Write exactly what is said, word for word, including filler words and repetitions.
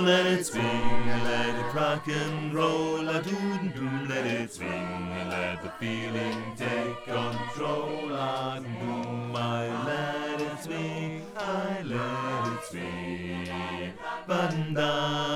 let it swing, let it rock and roll, a doodin' doo, let it swing, let the feeling take control, a doom, I let it swing, I let it swing, ba-da.